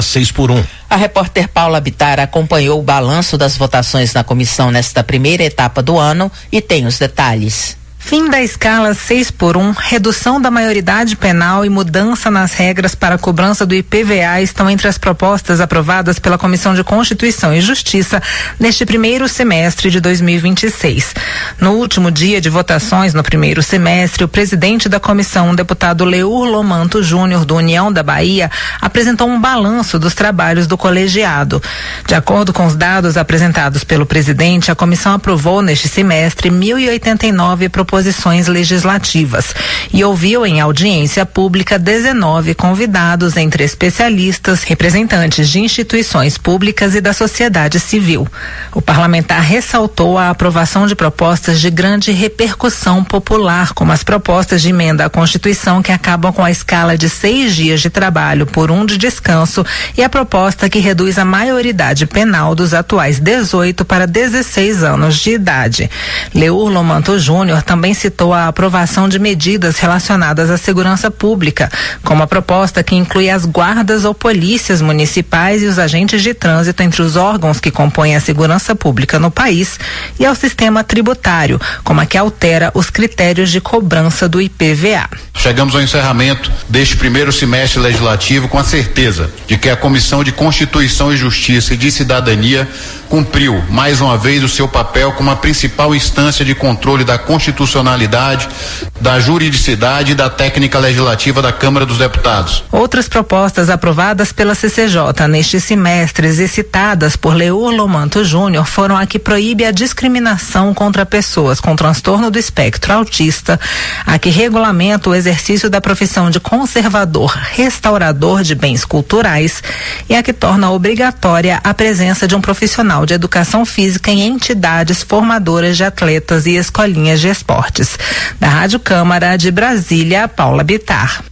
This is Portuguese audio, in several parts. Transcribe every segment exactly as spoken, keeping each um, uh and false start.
seis por um. A repórter Paula Bittar acompanhou o balanço das votações na comissão nesta primeira etapa do ano e tem os detalhes. Fim da escala seis por um, redução da maioridade penal e mudança nas regras para a cobrança do I P V A estão entre as propostas aprovadas pela Comissão de Constituição e Justiça neste primeiro semestre de dois mil e vinte e seis. No último dia de votações no primeiro semestre, o presidente da comissão, o deputado Leur Lomanto Júnior, do União da Bahia, apresentou um balanço dos trabalhos do colegiado. De acordo com os dados apresentados pelo presidente, a comissão aprovou neste semestre mil e oitenta e nove proposições proposições legislativas e ouviu em audiência pública dezenove convidados, entre especialistas, representantes de instituições públicas e da sociedade civil. O parlamentar ressaltou a aprovação de propostas de grande repercussão popular, como as propostas de emenda à Constituição que acabam com a escala de seis dias de trabalho por um de descanso e a proposta que reduz a maioridade penal dos atuais dezoito para dezesseis anos de idade. Leur Lomanto Júnior também Também citou a aprovação de medidas relacionadas à segurança pública, como a proposta que inclui as guardas ou polícias municipais e os agentes de trânsito entre os órgãos que compõem a segurança pública no país, e ao sistema tributário, como a que altera os critérios de cobrança do I P V A. Chegamos ao encerramento deste primeiro semestre legislativo com a certeza de que a Comissão de Constituição e Justiça e de Cidadania cumpriu mais uma vez o seu papel como a principal instância de controle da constitucionalidade, da juridicidade e da técnica legislativa da Câmara dos Deputados. Outras propostas aprovadas pela C C J neste semestre e citadas por Leur Lomanto Júnior foram a que proíbe a discriminação contra pessoas com transtorno do espectro autista, a que regulamenta o exercício da profissão de conservador restaurador de bens culturais e a que torna obrigatória a presença de um profissional de educação física em entidades formadoras de atletas e escolinhas de esportes. Da Rádio Câmara de Brasília, Paula Bittar.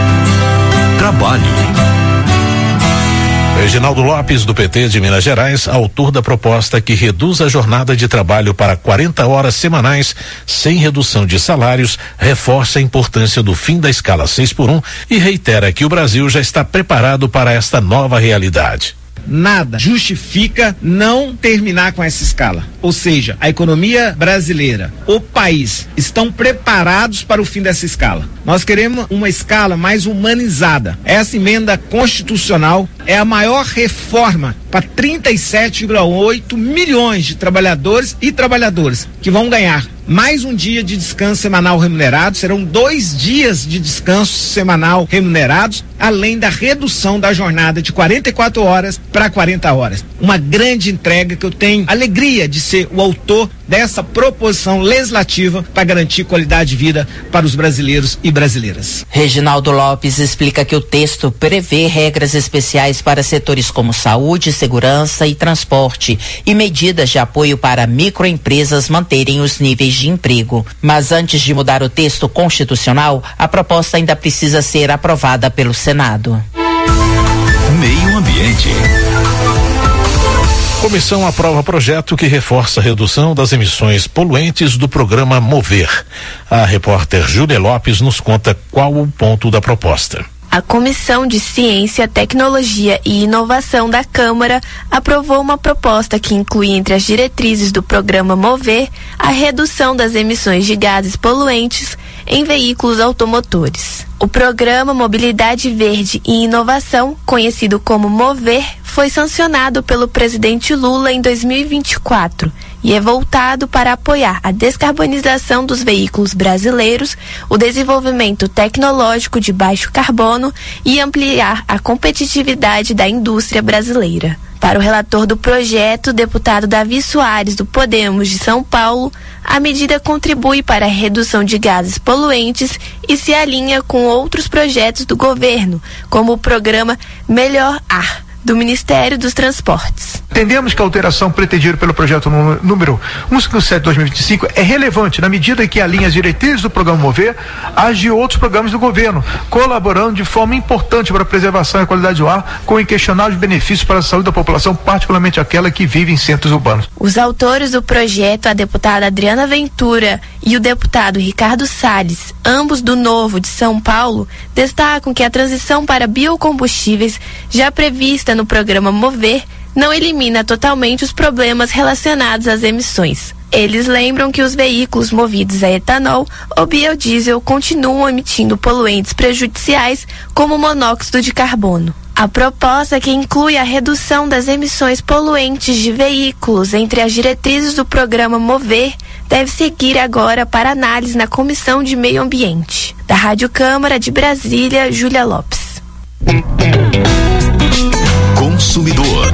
Trabalho. Reginaldo Lopes, do P T de Minas Gerais, autor da proposta que reduz a jornada de trabalho para quarenta horas semanais, sem redução de salários, reforça a importância do fim da escala seis por um e reitera que o Brasil já está preparado para esta nova realidade. Nada justifica não terminar com essa escala. Ou seja, a economia brasileira, o país, estão preparados para o fim dessa escala. Nós queremos uma escala mais humanizada. Essa emenda constitucional é a maior reforma para trinta e sete vírgula oito milhões de trabalhadores e trabalhadoras que vão ganhar mais um dia de descanso semanal remunerado, serão dois dias de descanso semanal remunerados, além da redução da jornada de quarenta e quatro horas para quarenta horas. Uma grande entrega que eu tenho alegria de ser o autor dessa proposição legislativa para garantir qualidade de vida para os brasileiros e brasileiras. Reginaldo Lopes explica que o texto prevê regras especiais para setores como saúde, segurança e transporte e medidas de apoio para microempresas manterem os níveis de emprego. Mas antes de mudar o texto constitucional, a proposta ainda precisa ser aprovada pelo Senado. Meio Ambiente. Comissão aprova projeto que reforça a redução das emissões poluentes do programa Mover. A repórter Júlia Lopes nos conta qual o ponto da proposta. A Comissão de Ciência, Tecnologia e Inovação da Câmara aprovou uma proposta que inclui entre as diretrizes do programa Mover a redução das emissões de gases poluentes em veículos automotores. O programa Mobilidade Verde e Inovação, conhecido como Mover, foi sancionado pelo presidente Lula em dois mil e vinte e quatro e é voltado para apoiar a descarbonização dos veículos brasileiros, o desenvolvimento tecnológico de baixo carbono e ampliar a competitividade da indústria brasileira. Para o relator do projeto, deputado Davi Soares, do Podemos de São Paulo, a medida contribui para a redução de gases poluentes e se alinha com outros projetos do governo, como o programa Melhor Ar, do Ministério dos Transportes. Entendemos que a alteração pretendida pelo projeto número cento e cinquenta e sete de dois mil e vinte e cinco é relevante na medida que alinha as diretrizes do programa Mover às de outros programas do governo, colaborando de forma importante para a preservação e a qualidade do ar, com inquestionáveis benefícios para a saúde da população, particularmente aquela que vive em centros urbanos. Os autores do projeto, a deputada Adriana Ventura e o deputado Ricardo Salles, ambos do Novo de São Paulo, destacam que a transição para biocombustíveis, já prevista no programa Mover, não elimina totalmente os problemas relacionados às emissões. Eles lembram que os veículos movidos a etanol ou biodiesel continuam emitindo poluentes prejudiciais como monóxido de carbono. A proposta, que inclui a redução das emissões poluentes de veículos entre as diretrizes do programa Mover, deve seguir agora para análise na Comissão de Meio Ambiente. Da Rádio Câmara de Brasília, Júlia Lopes. Consumidor.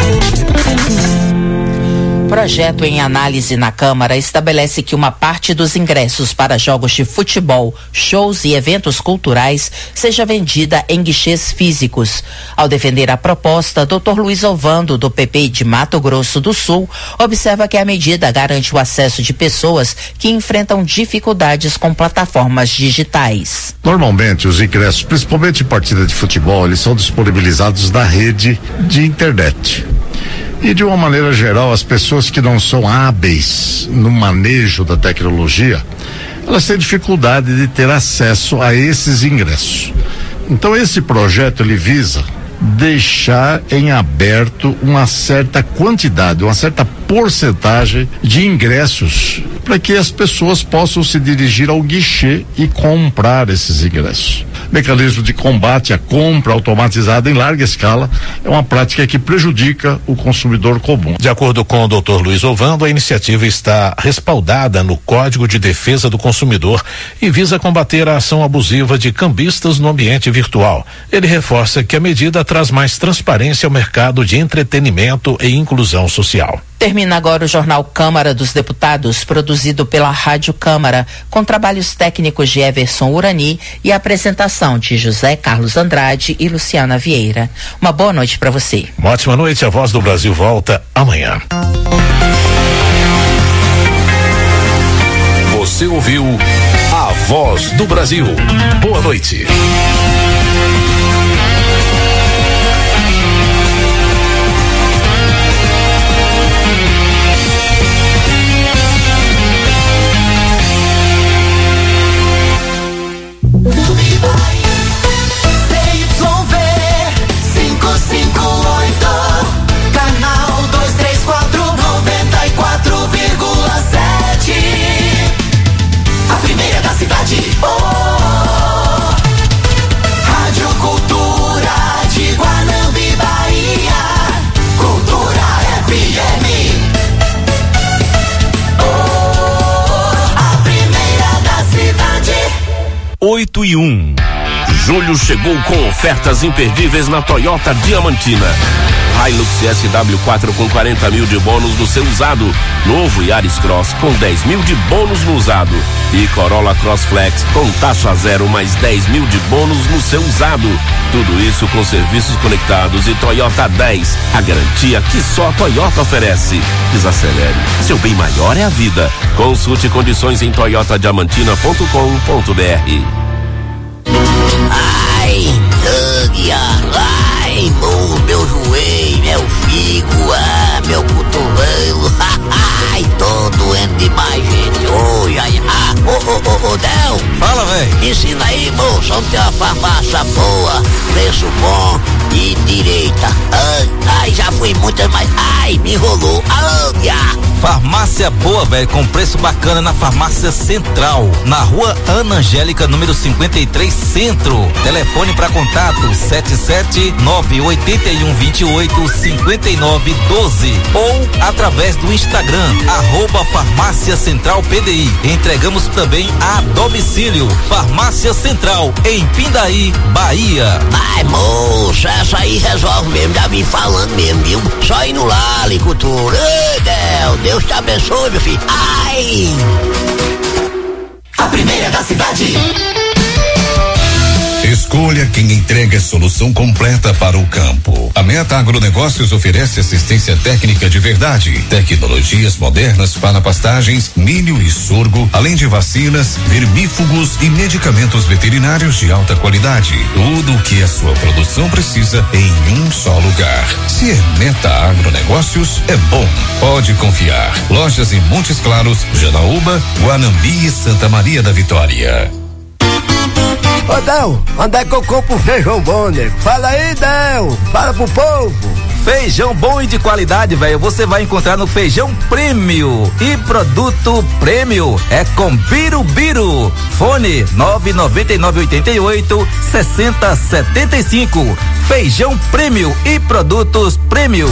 Projeto em análise na Câmara estabelece que uma parte dos ingressos para jogos de futebol, shows e eventos culturais seja vendida em guichês físicos. Ao defender a proposta, doutor Luiz Ovando, do P P de Mato Grosso do Sul, observa que a medida garante o acesso de pessoas que enfrentam dificuldades com plataformas digitais. Normalmente, os ingressos, principalmente em partida de futebol, eles são disponibilizados na rede de internet. E, de uma maneira geral, as pessoas que não são hábeis no manejo da tecnologia, elas têm dificuldade de ter acesso a esses ingressos. Então, esse projeto, ele visa deixar em aberto uma certa quantidade, uma certa porcentagem de ingressos para que as pessoas possam se dirigir ao guichê e comprar esses ingressos. Mecanismo de combate à compra automatizada em larga escala é uma prática que prejudica o consumidor comum. De acordo com o doutor Luiz Ovando, a iniciativa está respaldada no Código de Defesa do Consumidor e visa combater a ação abusiva de cambistas no ambiente virtual. Ele reforça que a medida traz mais transparência ao mercado de entretenimento e inclusão social. Termina agora o Jornal Câmara dos Deputados, produzido pela Rádio Câmara, com trabalhos técnicos de Everson Urani e a apresentação de José Carlos Andrade e Luciana Vieira. Uma boa noite para você. Uma ótima noite. A Voz do Brasil volta amanhã. Você ouviu a Voz do Brasil. Boa noite. oito e um. Julho chegou com ofertas imperdíveis na Toyota Diamantina. Hilux S W quatro com quarenta mil de bônus no seu usado. Novo Yaris Cross com dez mil de bônus no usado. E Corolla Cross Flex com taxa zero mais dez mil de bônus no seu usado. Tudo isso com serviços conectados e Toyota dez. A garantia que só a Toyota oferece. Desacelere. Seu bem maior é a vida. Consulte condições em toyota diamantina ponto com ponto b r. Ai, Dânia, ai, meu, meu joelho, meu figo, ah, meu cotovelo, ai, tô doendo demais, gente, oi, ai, ah, ô, ô, ô, ô, Del. Fala, velho. Ensina aí, moço, onde tem uma farmácia boa, preço bom e direita. Ai, ai, já fui muitas, mas, ai, me enrolou, Dânia. Farmácia boa, velho, com preço bacana na Farmácia Central, na Rua Ana Angélica, número cinquenta e três, Centro. Telefone para contato sete sete nove oito um dois oito cinco nove um dois ou através do Instagram, arroba Farmácia Central P D I. Entregamos também a domicílio. Farmácia Central, em Pindaí, Bahia. Ai, moça, essa aí resolve mesmo, já vim falando mesmo, viu? Só indo lá, licultura. Ei, Del, Deus te abençoe, meu filho. Ai! A primeira da cidade. Escolha quem entrega solução completa para o campo. A Meta Agronegócios oferece assistência técnica de verdade, tecnologias modernas para pastagens, milho e sorgo, além de vacinas, vermífugos e medicamentos veterinários de alta qualidade. Tudo o que a sua produção precisa em um só lugar. Se é Meta Agronegócios, é bom. Pode confiar. Lojas em Montes Claros, Janaúba, Guanambi e Santa Maria da Vitória. Ô Del, onde é que eu compro feijão bom, nego? Fala aí, Del, fala pro povo. Feijão bom e de qualidade, velho, você vai encontrar no Feijão Prêmio. E produto Prêmio é com Birubiru. Fone nove nove nove oito oito seis zero sete cinco. Feijão Prêmio e produtos Prêmio.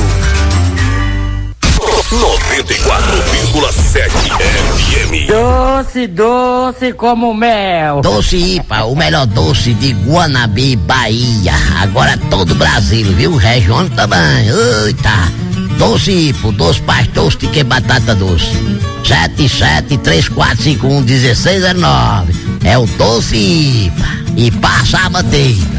noventa e quatro vírgula sete F M. Doce, doce como mel. Doce Ipa, o melhor doce de Guanambi, Bahia. Agora todo o Brasil, viu? Região também. Eita. Doce Ipa, doce pastor de que batata doce. sete sete três quatro cinco um um seis zero nove. É o Doce Ipa. E passa a manteiga.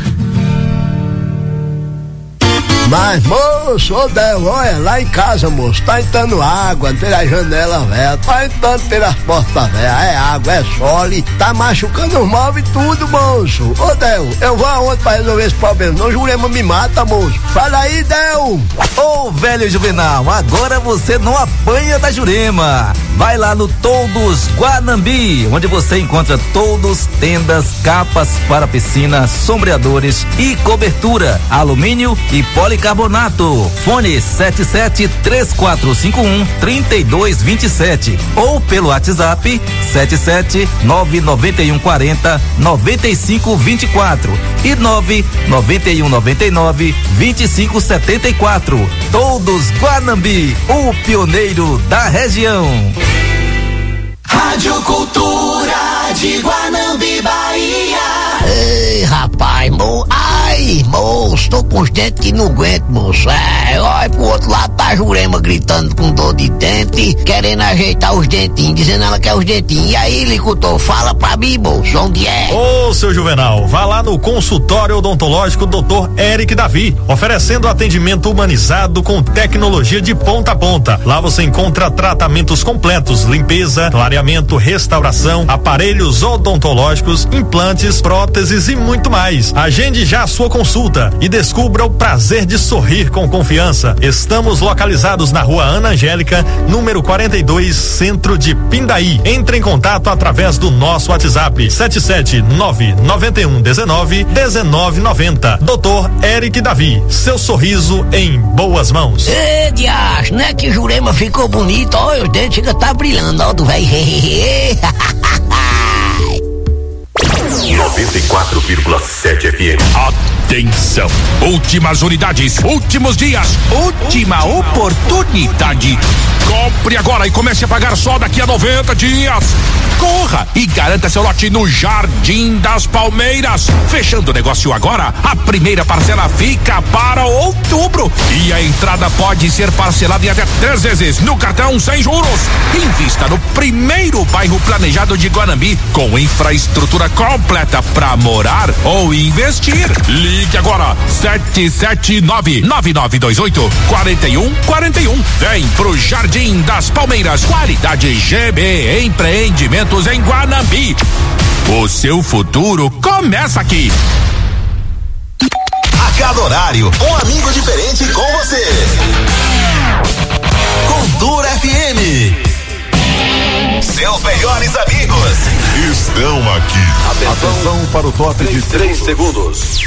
Mas, moço, ô Del, olha, lá em casa, moço, tá entrando água pela janela velha, tá entrando pelas portas velhas, é água, é sole, tá machucando os móveis e tudo, moço. Ô Del, eu vou aonde pra resolver esse problema? Não, Jurema me mata, moço. Fala aí, Del. Ô, velho Juvenal, agora você não apanha da Jurema. Vai lá no Todos Guanambi, onde você encontra todos, tendas, capas para piscina, sombreadores e cobertura, alumínio e policarbonato. Fone sete sete três quatro cinco um três dois dois sete ou pelo WhatsApp sete sete nove nove um quatro zero nove cinco dois quatro e nove nove um nove nove dois cinco sete quatro. Todos Guanambi, o pioneiro da região. Rádio Cultura de Guanambi, Bahia. Ei, rapaz, mo, ai, moço, tô com os dentes que não aguento, moço. É, olha pro outro lado, tá a Jurema gritando com dor de dente, querendo ajeitar os dentinhos, dizendo ela quer os dentinhos. E aí, Licutor, fala pra mim, moço, onde é? Ô, seu Juvenal, vá lá no consultório odontológico doutor Eric Davi, oferecendo atendimento humanizado com tecnologia de ponta a ponta. Lá você encontra tratamentos completos, limpeza, clareamento, restauração, aparelhos odontológicos, implantes, próteses e muito mais. Agende já a sua consulta e descubra o prazer de sorrir com confiança. Estamos localizados na Rua Ana Angélica, número quarenta e dois, centro de Pindaí. Entre em contato através do nosso WhatsApp sete sete nove nove um um nove um nove nove zero. doutor Eric Davi, seu sorriso em boas mãos. Ê, diacho, não é que Jurema ficou bonito? Olha, os dentes chega tá brilhando, ó, do velho. noventa e quatro vírgula sete F M. Atenção! Últimas unidades, últimos dias, última oportunidade. Compre agora e comece a pagar só daqui a noventa dias. Corra e garanta seu lote no Jardim das Palmeiras. Fechando o negócio agora, a primeira parcela fica para outubro e a entrada pode ser parcelada em até três vezes no cartão sem juros. Invista no primeiro bairro planejado de Guanambi com infraestrutura completa para morar ou investir. Ligue agora sete sete nove nove nove dois oito quatro um quatro um. Vem pro Jardim das Palmeiras. Qualidade G B Empreendimentos em Guanambi. O seu futuro começa aqui. A cada horário, um amigo diferente com você. Cultura F M. Seus melhores amigos estão aqui. Atenção, Atenção para o top de três segundos.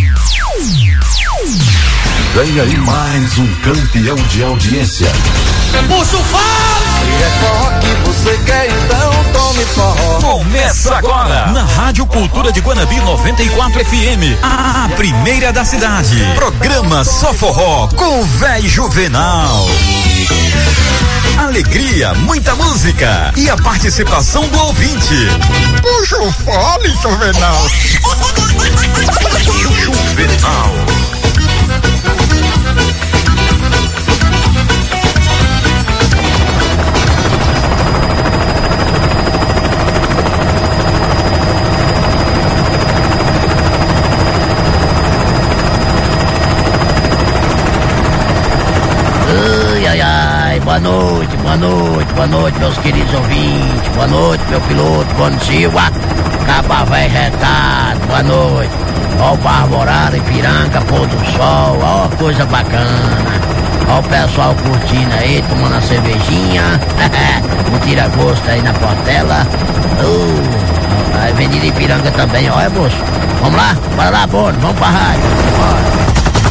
Vem aí mais um campeão de audiência. Puxa o fala! Se é forró que você quer, então tome forró. Começa agora na Rádio Cultura de Guanambi noventa e quatro F M, a primeira da cidade. Programa Só Forró com o véi Juvenal. Alegria, muita música e a participação do ouvinte. Puxa o fole, Juvenal. Juvenal. boa noite, boa noite, boa noite, meus queridos ouvintes, boa noite, meu piloto, Boni Silva, Caba Véi retado, boa noite. Ó o Barborada, Ipiranga, pôr do sol, ó coisa bacana. Ó o pessoal curtindo aí, tomando a cervejinha, um tira-gosto aí na Portela. Uh, a Avenida Ipiranga também, ó, é moço. Vamos lá, bora lá, Boni, vamos pra rádio, bora.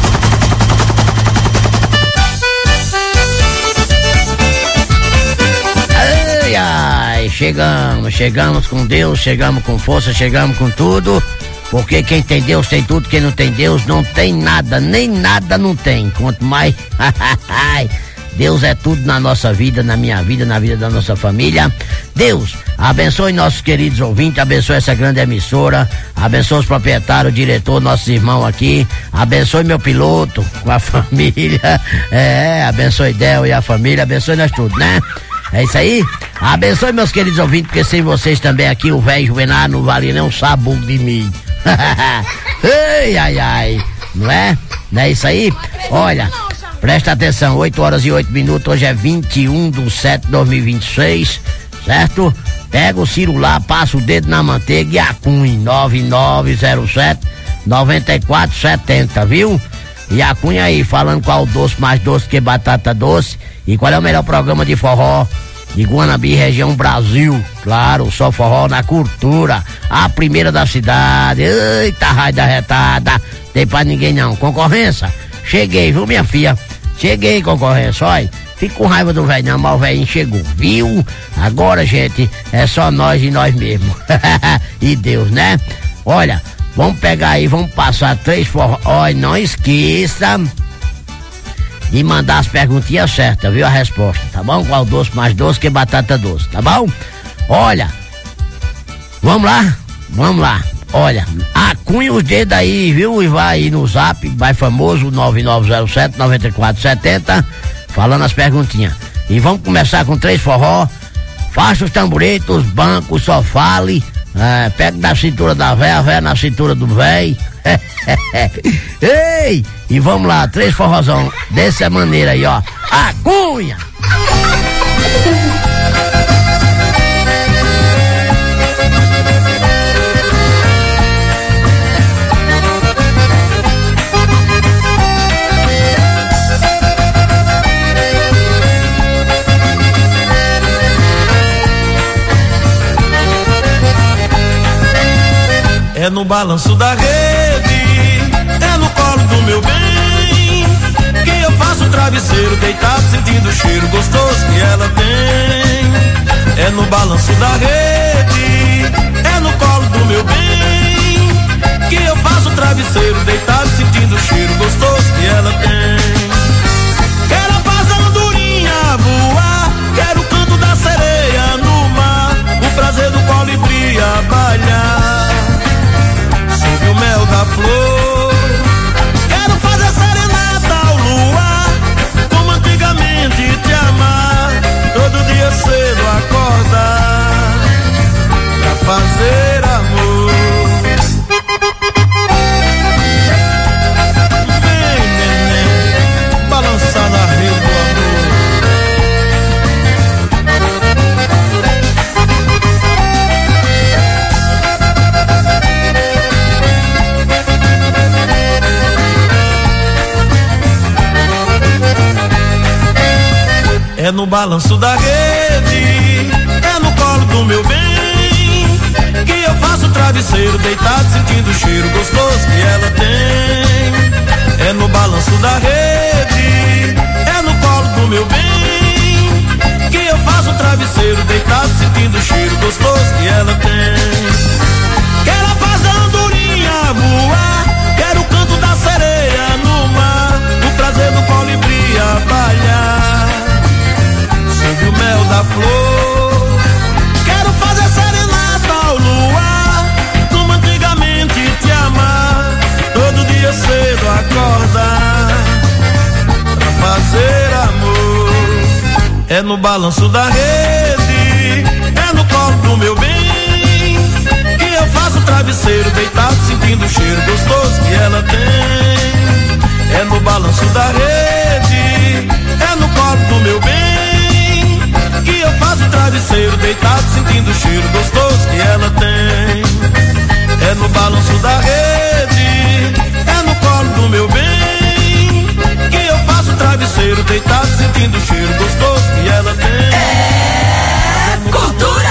Ai, ai, chegamos, chegamos com Deus, chegamos com força, chegamos com tudo. Porque quem tem Deus tem tudo, quem não tem Deus não tem nada, nem nada não tem. Quanto mais, Deus é tudo na nossa vida, na minha vida, na vida da nossa família. Deus, abençoe nossos queridos ouvintes, abençoe essa grande emissora, abençoe os proprietários, o diretor, nossos irmãos aqui, abençoe meu piloto com a família, é, abençoe Del e a família, abençoe nós tudo, né? É isso aí? Abençoe meus queridos ouvintes, porque sem vocês também aqui o velho Juvenal não vale nem um sabugo de milho. Ai, ai, ai, não é? Não é isso aí? Olha, presta atenção, oito horas e oito minutos, hoje é vinte e um de setembro de dois mil e vinte e seis, certo? Pega o celular, passa o dedo na manteiga e acunhe nove nove zero sete nove quatro sete zero, viu? E acunha aí, falando qual o doce mais doce que batata doce e qual é o melhor programa de forró de Guanabi, região Brasil. Claro, só forró na cultura, a primeira da cidade. Eita, raio da retada, tem pra ninguém não. Concorrência, cheguei, viu, minha filha? Cheguei, concorrência, olha. Fico com raiva do velho não, mas o velhinho chegou, viu? Agora, gente, é só nós e nós mesmos. E Deus, né? Olha, vamos pegar aí, vamos passar três forró. Olha, não esqueça de mandar as perguntinhas certas, viu? A resposta, tá bom? Qual doce mais doce que batata doce, tá bom? Olha, vamos lá, vamos lá. Olha, acunha os dedos aí, viu? E vai aí no zap, vai famoso, nove nove zero sete nove quatro sete zero, falando as perguntinhas. E vamos começar com três forró. Faça os tamboretes, os bancos, só fale. É, pega na cintura da véia, a véia na cintura do véi. Ei! E vamos lá, três forrozão dessa maneira aí, ó. Acunha! É no balanço da rede, é no colo do meu bem, que eu faço o travesseiro deitado sentindo o cheiro gostoso que ela tem. É no balanço da rede, é no colo do meu bem, que eu faço o travesseiro deitado sentindo o cheiro gostoso que ela tem. Quero a paz da andorinha voar, quero o canto da sereia no mar, o prazer do colibri a balhar o mel da flor. Quero fazer serenata ao luar, como antigamente te amar, todo dia cedo acordar pra fazer amor. Vem, neném, balançar na rede do amor. É no balanço da rede, é no colo do meu bem, que eu faço o travesseiro deitado sentindo o cheiro gostoso que ela tem. É no balanço da rede, é no colo do meu bem, que eu faço o travesseiro deitado sentindo o cheiro gostoso que ela tem. Quero a paz da andorinha voar, quero o canto da sereia no mar, o prazer do colibri a balhar sob o mel da flor. Quero fazer serenata ao luar, como antigamente te amar, todo dia cedo acordar pra fazer amor. É no balanço da rede, é no colo do meu bem, que eu faço o travesseiro deitado sentindo o cheiro gostoso que ela tem. É no balanço da rede, é no colo do meu bem, travesseiro, deitado sentindo o cheiro gostoso que ela tem. É no balanço da rede, é no colo do meu bem, que eu faço travesseiro, deitado sentindo o cheiro gostoso que ela tem. É cultura!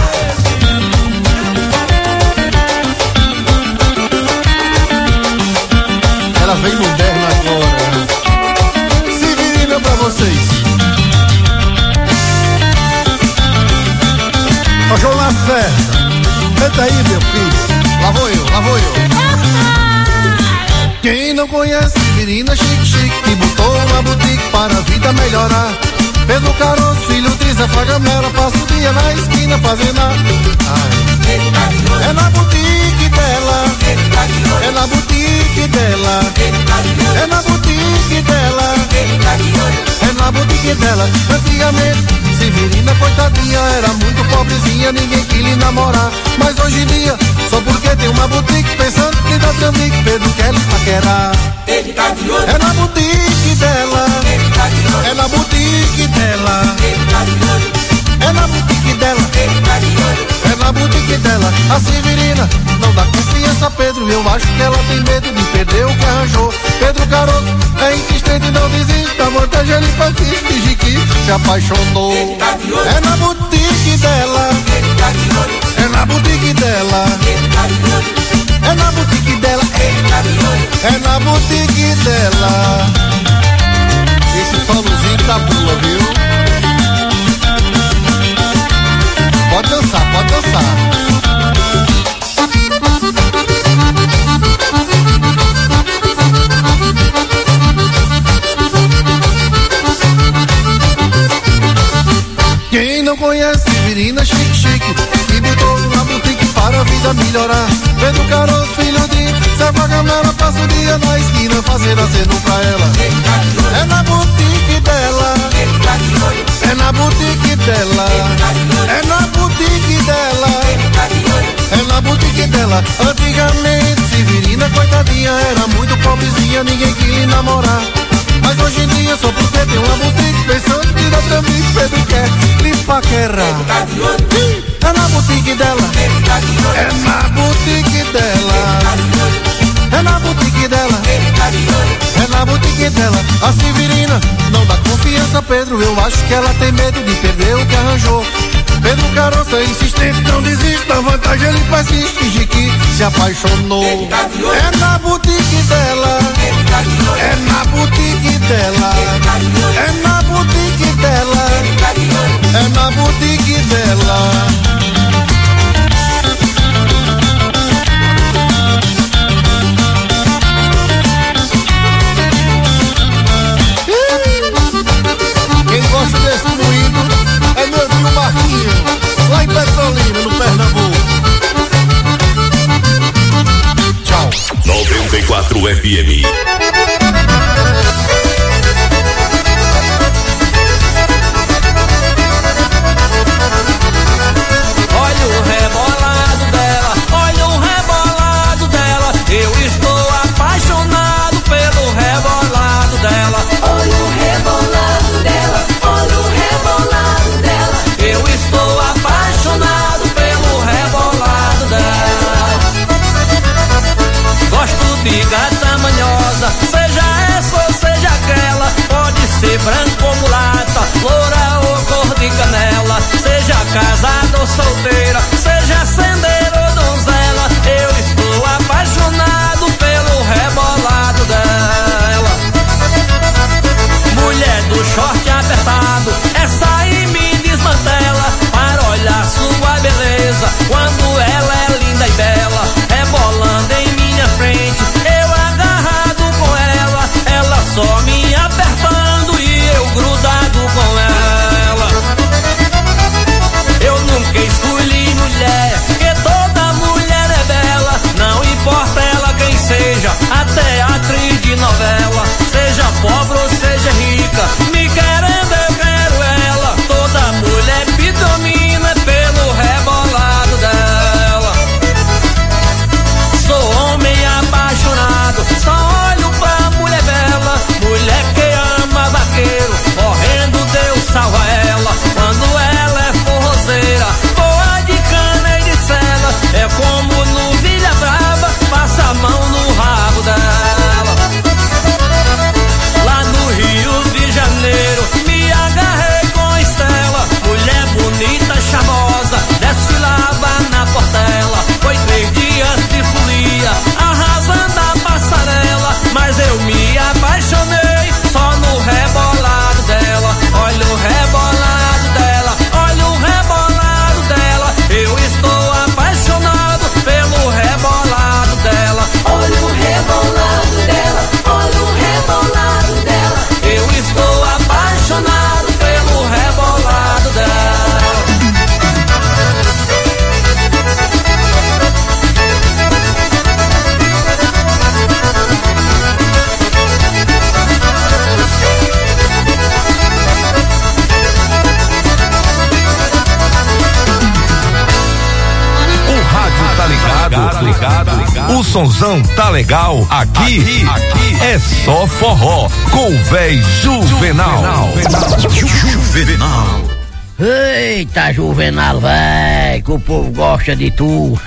Ela vem moderna agora. Severina pra vocês. Ó, João Lacerda, canta aí, meu filho. Lá vou eu, lá vou eu. Quem não conhece Severina Chique Chique, que botou uma boutique para a vida melhorar. Pedro Caroço, filho de Zé Fagamela, passa o dia na esquina fazendo a... Ai. É na boutique dela, é na boutique dela, é na boutique dela, é na boutique dela. Antigamente, Severina, coitadinha, era muito pobrezinha, ninguém quis lhe namorar. Mas hoje em dia, só porque tem uma boutique, pensando que dá trambique, Pedro quer lhe paquerar. É na boutique dela, é na boutique dela, é na boutique dela, é na boutique dela. A Severina não dá confiança a Pedro, eu acho que ela tem medo de perder o que arranjou. Pedro Caroço é insistente e não desiste, a vantagem ele persiste, finge que se apaixonou. É na boutique dela, é na boutique dela, é na boutique dela, é na boutique dela. Esse solozinho tá boa, viu? Pode dançar, pode dançar. Quem não conhece Severina Chique Chique, que botou uma boutique para a vida melhorar. Pedro Caroço, filho de Zé Fagamela, passa o dia na esquina fazendo aceno pra ela. É na boutique dela, é na boutique dela, é na boutique dela, é na boutique dela. Antigamente Severina, coitadinha, era muito pobrezinha, ninguém quis lhe namorar. Mas hoje em dia, só porque tem uma boutique, pensando que dá trambique, Pedro quer lhe paquerar. É na boutique dela, é na boutique dela, é na boutique dela, é na boutique dela. A Severina não dá confiança a Pedro, eu acho que ela tem medo de perder o que arranjou. Pedro Caroço é insistente, não desiste, da vantagem ele persiste, finge que se apaixonou. É na boutique dela, é na boutique dela, é na boutique dela, é na boutique dela. Quem gosta desse moído é meu tio Marquinho, lá em Petrolina, no Pernambuco. Tchau. noventa e quatro F M. Olha o rebolado dela, olha o rebolado dela. Eu estou apaixonado pelo rebolado dela. Olha o rebolado dela, olha o rebolado dela. Eu estou apaixonado pelo rebolado dela. Gosto de gata manhosa, O sonzão tá legal, aqui, aqui, aqui é só forró com o véi Juvenal. Juvenal. Eita, Juvenal, véi, que o povo gosta de tu.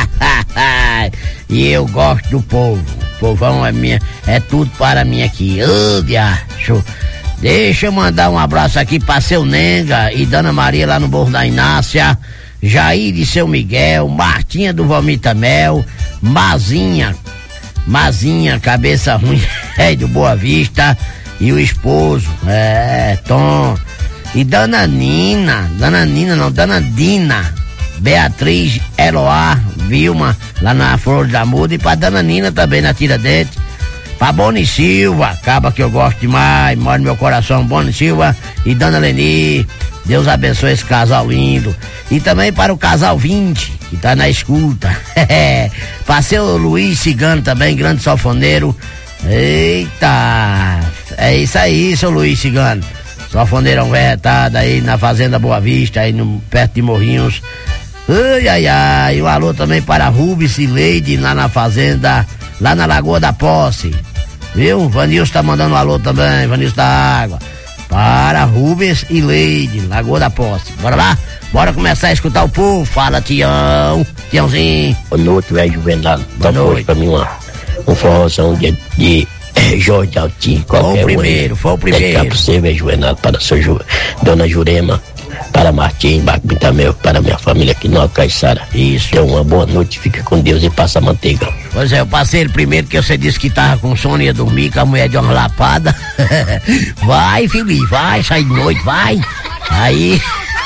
E eu gosto do povo. O povão é minha, é tudo para mim aqui. Ô, diacho. Deixa eu mandar um abraço aqui pra seu Nenga e Dona Maria lá no Morro da Inácia, Jair de Seu Miguel, Martinha do Vomita Mel, Mazinha, Mazinha, cabeça ruim, é do Boa Vista, e o esposo, é, Tom, e Dona Nina, Dona Nina não, Dona Dina, Beatriz, Eloá, Vilma, lá na Flor da Muda, e pra Dona Nina também na Tiradentes, pra Boni Silva, acaba que eu gosto demais, mora no meu coração, Boni Silva e Dona Leni, Deus abençoe esse casal lindo. E também para o casal vinte, que tá na escuta. Para seu Luiz Cigano também, grande sanfoneiro. Eita, é isso aí, seu Luiz Cigano. Sanfoneirão retado aí na Fazenda Boa Vista, aí no, perto de Morrinhos. Ai, ai, ai. Um alô também para Rubens e Leide lá na Fazenda, lá na Lagoa da Posse. Viu? Vanilson tá mandando um alô também, Vanilson da Água. Para Rubens e Leide, Lagoa da Posse. Bora lá? Bora começar a escutar o povo. Fala, Tião. Tiãozinho. Boa noite, velho Juvenal. Boa noite. Foi pra mim uma, um forrozão de, de Jorge Altinho. Foi o primeiro, foi o primeiro. Para você, velho Juvenal, para sua Ju, Dona Jurema, para Martim, Bacbitamel, para minha família aqui no Caiçara. Isso. Tenha uma boa noite, fique com Deus e passa a manteiga. Pois é, eu passei ele primeiro, que você disse que tava com sono e ia dormir com a mulher de uma lapada. Vai, filho, vai, sai de noite, vai. Aí,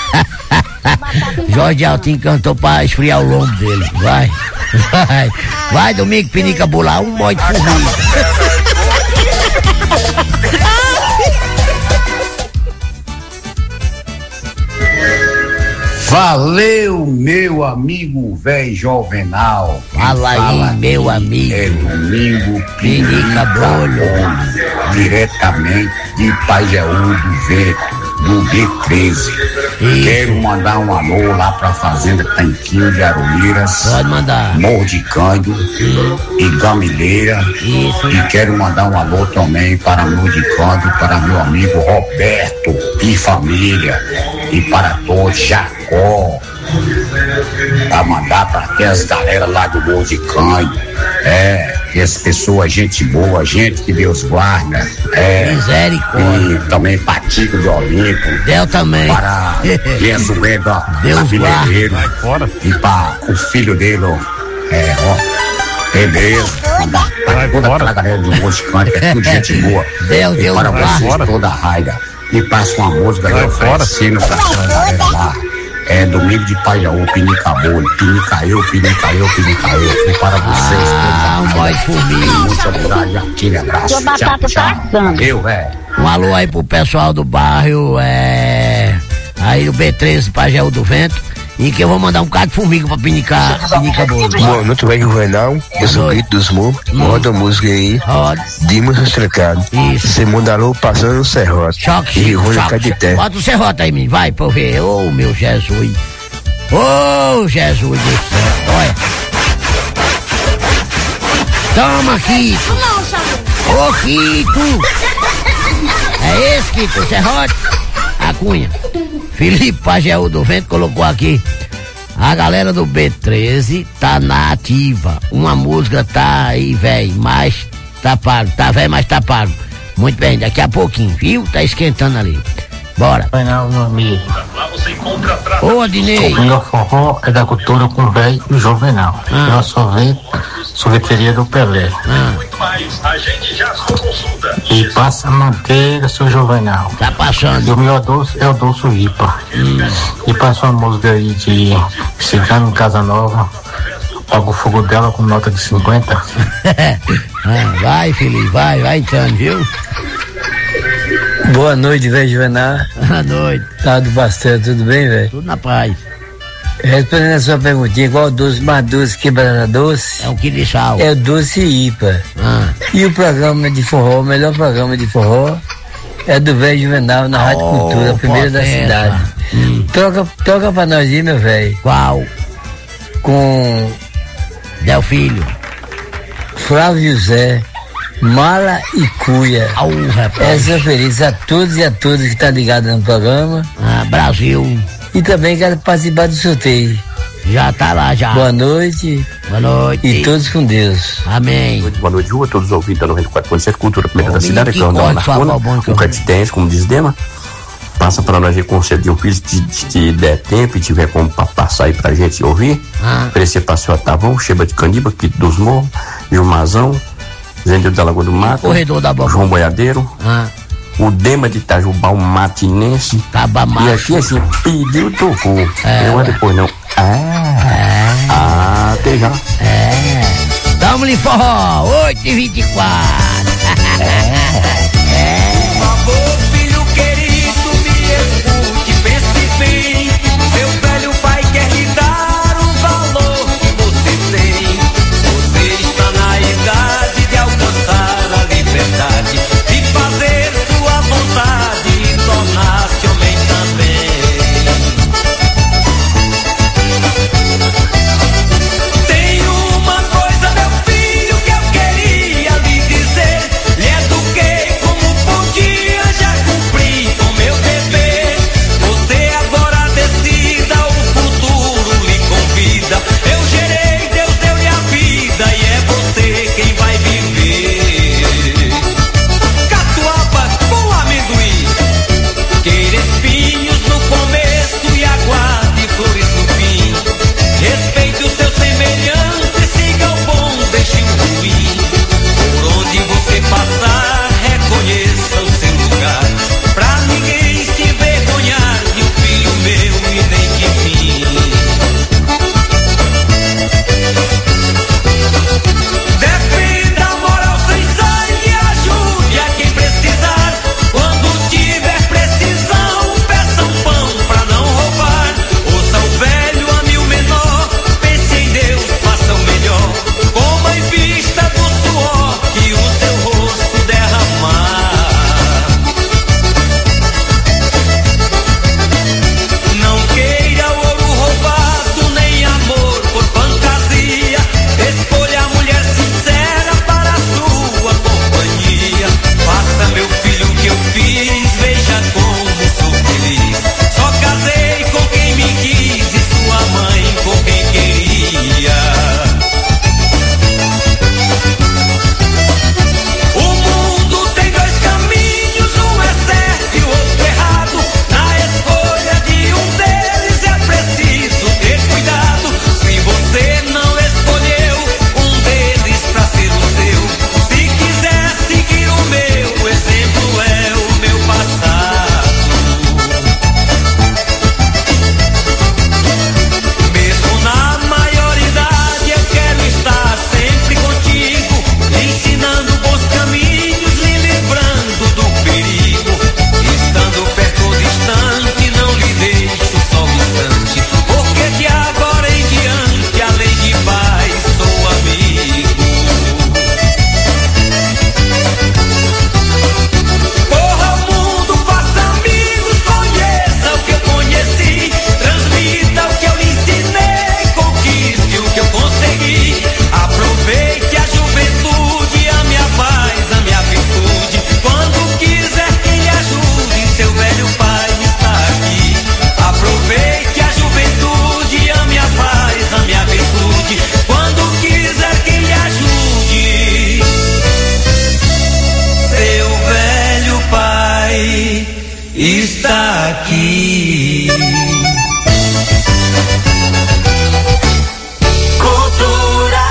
Jorge Altinho cantou pra esfriar o lombo dele. Vai, vai, vai, domingo, pinica bular, um monte de formiga. Valeu, meu amigo velho Jovenal. Fala aí, fala meu aqui, amigo. É domingo Pinica Bolho, diretamente de Pajeú do Vento, do B treze. Isso. Quero mandar um alô lá pra Fazenda Tanquinho de Aroeiras. Pode mandar. Morro de Cândido hum. e Gamileira. Isso. E quero mandar um alô também para Morro de Cândido, para meu amigo Roberto e família. E para todos, Jacó. Pra mandar pra aquelas galera lá do Morro de Cândido. É, essa pessoa, gente boa, gente que Deus guarda. É, misericórdia. E também para Tico do Olimpo. Deus também. Para Jesué da Cabeleireiro. E para o filho dele, é, ó. Beleza. Mandar para toda aquela galera do Morro de Cândido, é tudo gente boa. Deus, e Deus para vocês, toda a raiva. E passa uma música lá oferecendo pra aquela galera lá. É domingo de Pajaú, Pinica Bolho, Pinica eu, Pinica eu, Pinica eu. E para vocês, ah, um boy formiga. Muito obrigado, aquele abraço. Tchau, tchau. Eu, velho. Um alô aí pro pessoal do bairro, é. Aí do B treze, Pajaú do Vento. E que eu vou mandar um bocado de formiga pra pinicar, pinica Bolho. Boa noite, velho Juvenal. Eu sou o Grito dos Morros. Roda a música aí. Roda. Dimos Restrecado. Isso. Você manda alô passando no Serrote. Choque, e Rony choque. Cadité. Bota o Serrote aí, menino. Vai pra eu ver. Ô, oh, meu Jesus. Ô, oh, Jesus do céu. Olha. Toma, Kiko. Ô, Kiko. É esse, Kiko, o Serrote? A Cunha. Felipe Pajeú do Vento colocou aqui. A galera do B treze tá na ativa. Uma música tá aí, velho, mas tá pago. Tá velho, mas tá pago. Muito bem, daqui a pouquinho, viu? Tá esquentando ali. Bora. Vai não, meu amigo. Ô, Adinei. O melhor forró é da cultura com o velho e o Juvenal. Ah. Eu só vejo sorveteria do Pelé. Ah. E passa manteiga, seu Juvenal. Tá passando. E o melhor doce é o doce Ripa. Hum. E passa uma música aí de Cigano em Casa Nova. Paga o fogo dela com nota de cinquenta. Ah, vai, Felipe, vai, vai então, viu? Boa noite, velho Juvenal. Boa noite. Tá do Bastel, tudo bem, velho? Tudo na paz. Respondendo a sua perguntinha, qual o doce mais doce que banana doce? É o quilo de sal. É o doce Ipa. Ah. E o programa de forró, o melhor programa de forró é do velho Juvenal na Rádio oh, Cultura, a primeira da cidade. Hum. Toca, toca pra nós aí, meu velho. Qual? Com Del Filho. Flávio José, Mala e Cuia. Oh, Essa feliz a todos e a todas que estão tá ligados no programa. Ah, Brasil. E também quero participar do sorteio. Já tá lá, já. Boa noite. Boa noite. E todos com Deus. Amém. Boa noite, rua, todos os ouvintes da noventa e quatro ponto sete, Cultura Primeira da Cidade, aqui é o André Marcona, o Catitense, como diz Dema. Passa pra nós aí conceder um filho, se te der tempo e tiver como pa passar aí pra gente ouvir. Ah. Oferecer pra senhor Tavão, Cheba de Candiba, Quito dos Morros, Gilmazão, Zendeiro da Lagoa do Mato, Corredor da Boca. João Boiadeiro. Ah. O Dema de Itajubá, o Matinense. Cabamacho. E aqui assim, pediu, tocou. É, não é depois não. Ah, é. ah, até já. É. Tamo-lhe forró, oito e vinte e quatro. É. Por favor, filho querido, me escute, pense bem. Seu velho pai quer lhe dar o valor que você tem. Você está na idade de alcançar a liberdade, de fazer sua vontade e tornar-se homem também. Tem uma coisa, meu filho, que eu queria lhe dizer. Lhe eduquei como podia, já cumpri com meu dever. Você agora decida, o futuro lhe convida. Eu gerei, Deus deu-lhe a vida e é você quem vai viver. Catuaba com amendoim, queira espinhos no começo e aguarde flores no fim. Respeite o seu semelhante, siga o bom, deixe o ruim. Por onde você passar, reconheça o seu lugar, pra ninguém se envergonhar de um filho meu e nem de mim. Defenda a moral sem sangue, ajude a quem precisar. Quando tiver precisão, peça um pão pra não roubar. Ouça o velho, ame o menor, pense em Deus, faça o melhor. Coma em vista do suor que o seu rosto derramar. Não queira ouro roubado, nem amor por fantasia. Escolha a mulher sincera para a sua companhia. Faça, meu filho, o que eu fiz, veja como sou feliz. Só casei com quem me quis e sua mãe com quem queria. O mundo tem dois caminhos, um é certo e o outro errado. Na escolha de um deles é preciso ter cuidado. Se você não escolheu um deles pra ser o seu, se quiser seguir o meu exemplo, é o meu passado. Mesmo na maioridade eu quero estar sempre contigo, ensinando bons caminhos, lhe livrando do perigo. Estando perto ou distante, não lhe deixo só um instante, porque de agora em diante, além de pai, sou amigo. Corra o mundo, faça amigos, conheça o que eu conheci, transmita o que eu lhe ensinei, conquiste o que eu consegui. Aproveite a juventude, a minha paz, a minha virtude. Quando quiser quem lhe ajude, seu velho pai está aqui. Aproveite a juventude, a minha paz, a minha virtude. Quando quiser quem lhe ajude, seu velho pai está aqui. Cultura.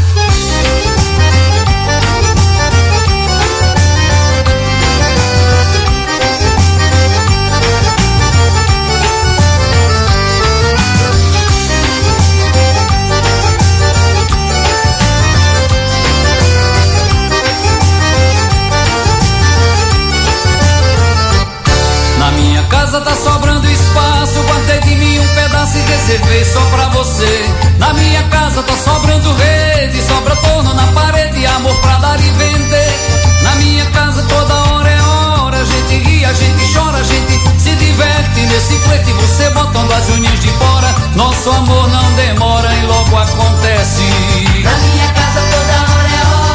Na minha casa tá sobrando espaço, guardei de mim um pedaço e reservei só pra você. Na minha casa tá sobrando rede, sobra torno na parede, amor pra dar e vender. Na minha casa toda hora é hora, a gente ri, a gente chora, a gente se diverte nesse flete, você botando as unhas de fora. Nosso amor não demora e logo acontece. Na minha casa toda hora é hora.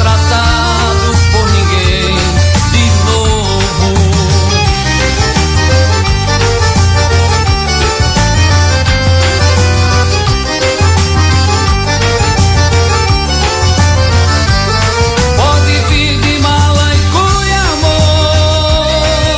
maltratado por ninguém de novo. Pode vir de mala e cuia, amor,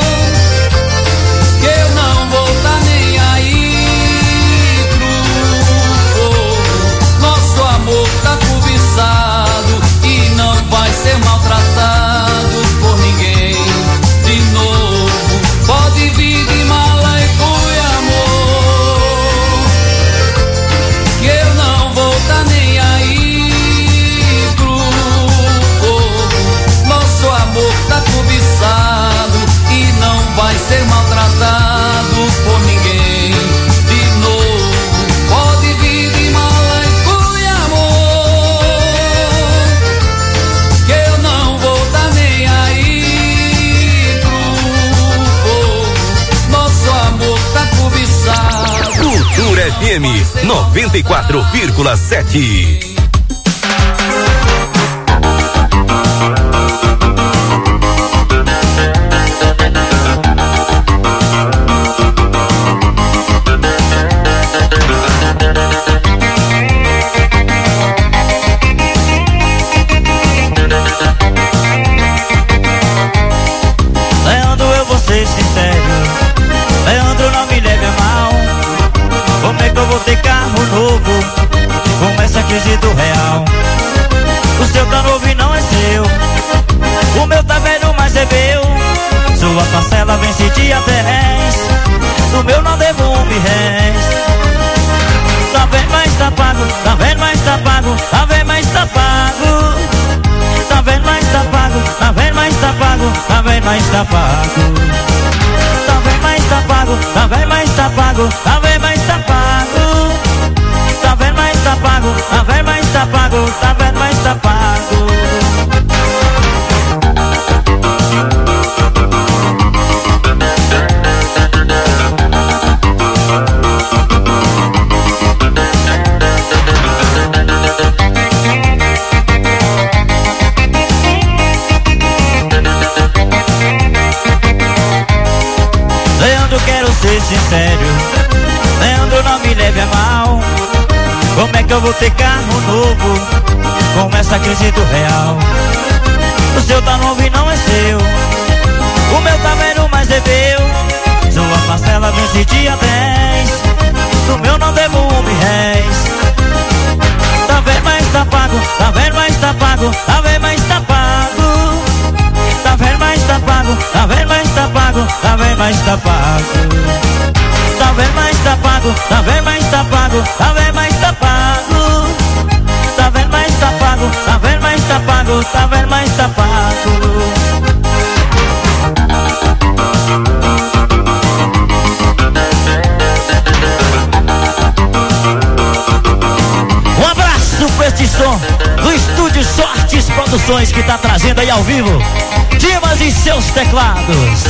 que eu não vou tá nem aí pro povo. Nosso amor tá cobiçado e não vai ser maltratado por ninguém de novo. Pode vir de mala e cuia, amor, que eu não vou tá nem aí pro povo. Nosso amor tá cobiçado e não vai ser maltratado por ninguém de novo. Pode vir de mala e cuia, amor, que eu não vou tá nem aí pro povo. Nosso amor tá cobiçado. Cultura F M noventa e quatro vírgula sete. Leandro, eu vou ser sincero, Leandro, não me leve a mal. Como é que eu vou ter carro novo com essa crise do real? O seu tá novo e não é seu, o meu tá velho, mas é meu. Sua parcela vence dia dez, do meu não devo um réis. Tá vendo, mas tá pago, tá vendo, mas tá pago, tá vendo, mas tá pago. Tá vendo, mas tá pago, tá vendo, mas tá pago, tá vendo, mas tá pago. Tá vendo, mas tá pago, tá vendo, mas tá pago, tá vendo, mas tá pago. Tá vendo, mas tá pago, tá vendo, mas tá pago, tá vendo, mas tá pago. Leandro, quero ser sincero, Leandro, não me leve a mal. Como é que eu vou ter carro novo com essa crise do real? O seu tá novo e não é seu, o meu tá velho, mas é meu. Sua parcela vence dia dez, do meu não devo um réis. Tá vendo, mas tá pago, tá vendo, mas tá pago, tá vendo, mas tá pago. Tá vendo, mas tá pago, tá vendo, mas tá pago, tá vendo, mas tá pago. Tá vendo, mas tá pago, tá vendo, mas tá pago, tá vendo, mas tá pago. Tá vendo, mas tá pago, tá vendo, mas tá pago, tá vendo, mas tá pago. Um abraço pra este som do Estúdio Sortes Produções, que tá trazendo aí ao vivo Dimas e seus teclados.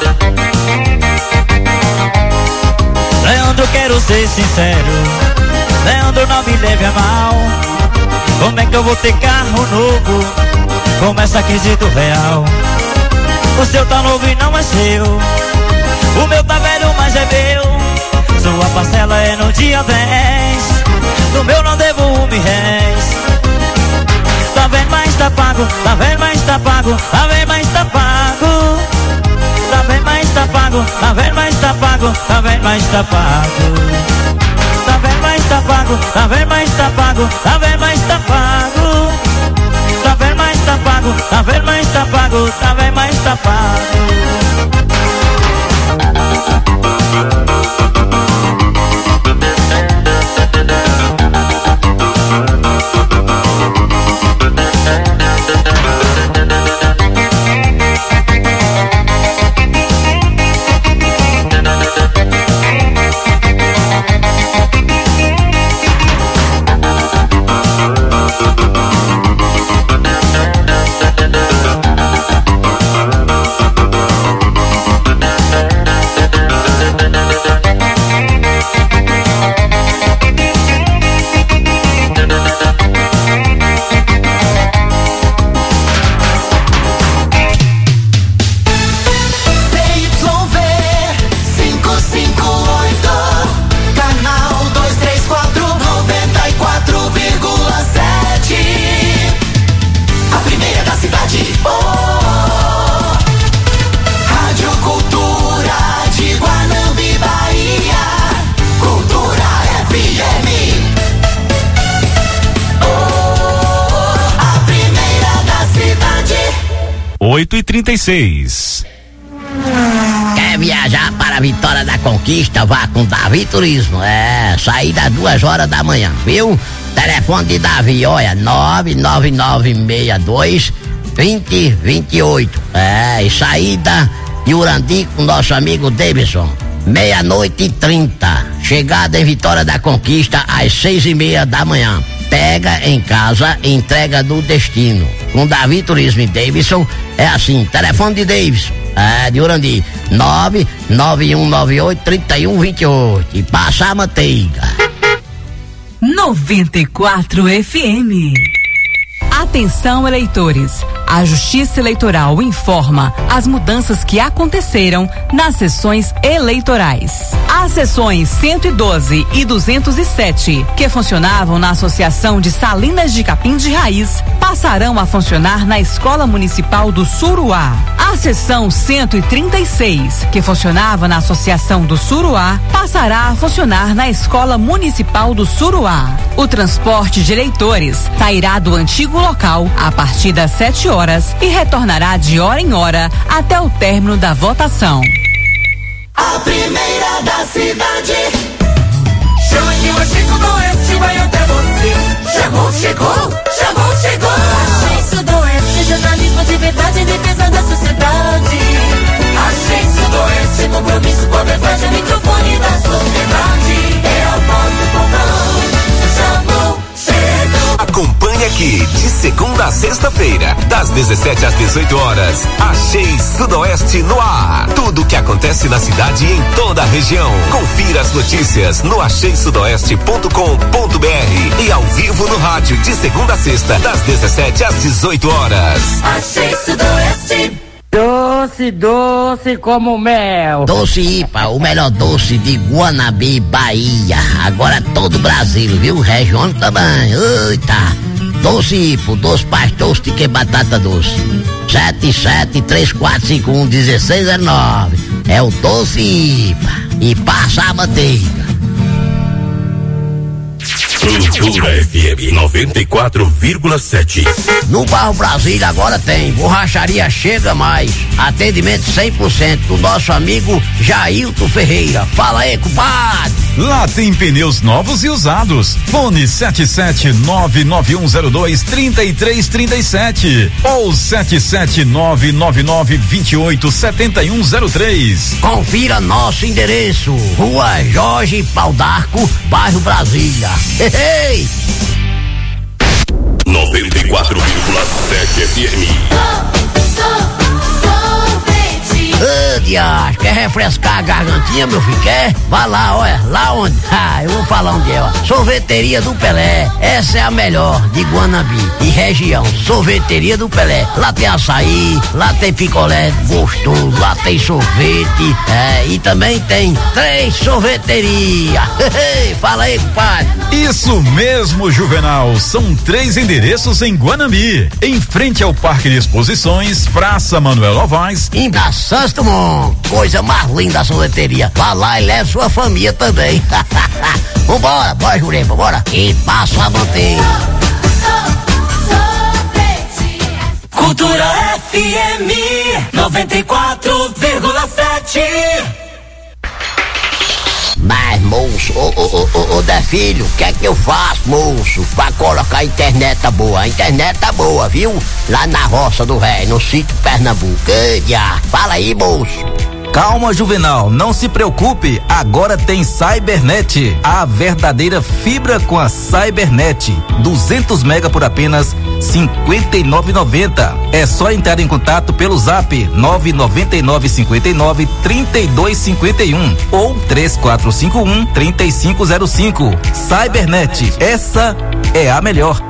Leandro, quero ser sincero, Leandro, não me leve a mal. Como é que eu vou ter carro novo com essa crise do real? O seu tá novo e não é seu, o meu tá velho, mas é meu. Sua parcela é no dia dez, do meu não devo um réis. Tá vendo, mas tá pago, tá vendo, mas tá pago, tá vendo, mas tá pago. Tá vendo, mas tá pago, tá vendo, mas tá pago, tá vendo, mas tá pago. Tá vendo, mas tá pago, tá vendo, mas tá pago, tá vendo, mas tá pago. Tá vendo, mas tá pago, tá vendo, mas tá pago, tá vendo, mas tá pago. oito e trinta e seis. Quer viajar para a Vitória da Conquista? Vá com Davi Turismo. É, saída às duas horas da manhã, viu? Telefone de Davi, olha, nove nove nove seis dois dois zero dois oito. É, e saída de Urandi com nosso amigo Davidson. Meia-noite e trinta. Chegada em Vitória da Conquista às seis e meia da manhã. Pega em casa, entrega do destino. Com Davi Turismo e Davidson, é assim, telefone de Davidson, é, de Urandi, nove nove um nove oito três um dois oito. E passa a manteiga. noventa e quatro F M. Atenção, eleitores. A Justiça Eleitoral informa as mudanças que aconteceram nas sessões eleitorais. As sessões cento e doze e duzentos e sete, que funcionavam na Associação de Salinas de Capim de Raiz, passarão a funcionar na Escola Municipal do Suruá. A sessão cento e trinta e seis, que funcionava na Associação do Suruá, passará a funcionar na Escola Municipal do Suruá. O transporte de eleitores sairá do antigo local a partir das sete horas e retornará de hora em hora até o término da votação. A primeira da cidade. Chama que o Axé Sudoeste vai até você. Chamou, chegou, chamou, chegou. Axé Sudoeste, jornalismo de verdade em defesa da sociedade. Axé Sudoeste, compromisso com a verdade, o microfone da sociedade. É a voz do povão. Chamou, chegou. Acompanhe aqui, de segunda a sexta-feira, das dezessete às dezoito horas, Axé Sudoeste no ar. Tudo o que acontece na cidade e em toda a região. Confira as notícias no axé sudoeste ponto com ponto br e ao vivo no rádio, de segunda a sexta, das dezessete às dezoito horas. Axé Sudoeste. Doce, doce como mel. Doce Ipa, o melhor doce de Guanabi, Bahia. Agora todo o Brasil, viu? Região também. Eita. Doce Ipa, doce mais doce de que batata doce. sete sete três quatro cinco um um seis zero nove. É o Doce Ipa. E passa a manteiga. Cultura F M noventa e quatro vírgula sete. No Bairro Brasília agora tem Borracharia Chega Mais. Atendimento cem por cento do nosso amigo Jailton Ferreira. Fala aí, compadre. Lá tem pneus novos e usados. Fone sete sete nove nove um zero dois três três três sete ou sete sete nove nove nove dois oito sete um zero três. Confira nosso endereço: Rua Jorge Pau d'Arco, Bairro Brasília. Ei! noventa e quatro vírgula sete F M. Ô, diacho, quer refrescar a gargantinha, meu filho? Quer? Vai lá, olha, lá onde? Ah, eu vou falar onde é, ó. Sorveteria do Pelé, essa é a melhor de Guanabi e região. Sorveteria do Pelé, lá tem açaí, lá tem picolé gostoso, lá tem sorvete, é, e também tem três sorveterias. Fala aí, compadre. Isso mesmo, Juvenal, são três endereços em Guanabi, em frente ao Parque de Exposições, Praça Manuel Novaes, em Santos Dumont. Coisa mais linda a sorveteria. Vá lá e leve sua família também. Vambora, bora, Jurema, bora. E passa a manteiga. Cultura F M noventa e quatro vírgula sete. Mas, moço, ô, ô, ô, ô, Dé Filho, o que é que eu faço, moço, pra colocar a internet tá boa? A internet tá boa, viu? Lá na roça do Ré, no sítio Pernambuco. Eia, fala aí, moço. Calma, Juvenal, não se preocupe, agora tem Cybernet, a verdadeira fibra com a Cybernet, duzentos mega por apenas cinquenta e nove reais e noventa centavos. É só entrar em contato pelo Zap nove nove nove cinco nove trinta e dois cinquenta e um ou três quatro cinco um trinta e cinco zero cinco. Cybernet, essa é a melhor.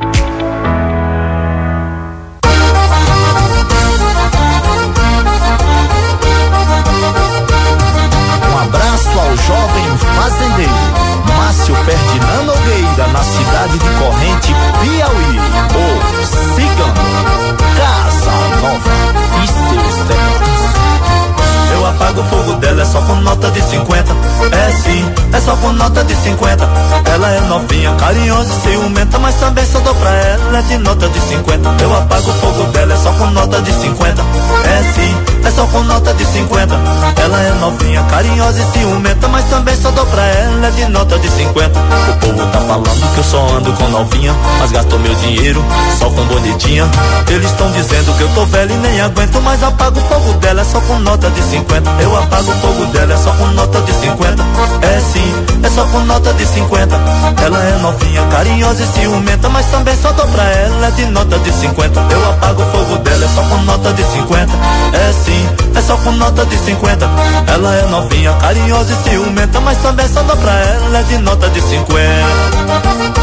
Jovem fazendeiro Márcio Ferdinando Nogueira, na cidade de Corrente, Piauí. O Cigano, Casa Nova e seus demônios. Eu apago o fogo dela, é só com nota de cinquenta. É sim, é só com nota de cinquenta. Ela é novinha, carinhosa e ciumenta, mas também só dou pra ela é de nota de cinquenta. Eu apago o fogo dela, é só com nota de cinquenta. carinhosa e ciumenta, mas também só dou pra ela é de nota de cinquenta. O povo tá falando que eu só ando com novinha, mas gasto meu dinheiro só com bonitinha. Eles estão dizendo que eu tô velho e nem aguento, mas apago o fogo dela é só com nota de cinquenta. Eu apago o fogo dela é só com nota de cinquenta. É sim, é só com nota de cinquenta. Ela é novinha, carinhosa e ciumenta, mas também só dou pra ela é de nota de cinquenta. Eu apago o fogo dela é só com nota de cinquenta. É sim, é só com nota de cinquenta. Ela é novinha, carinhosa e ciumenta, mas também só dou pra ela é de nota de cinquenta.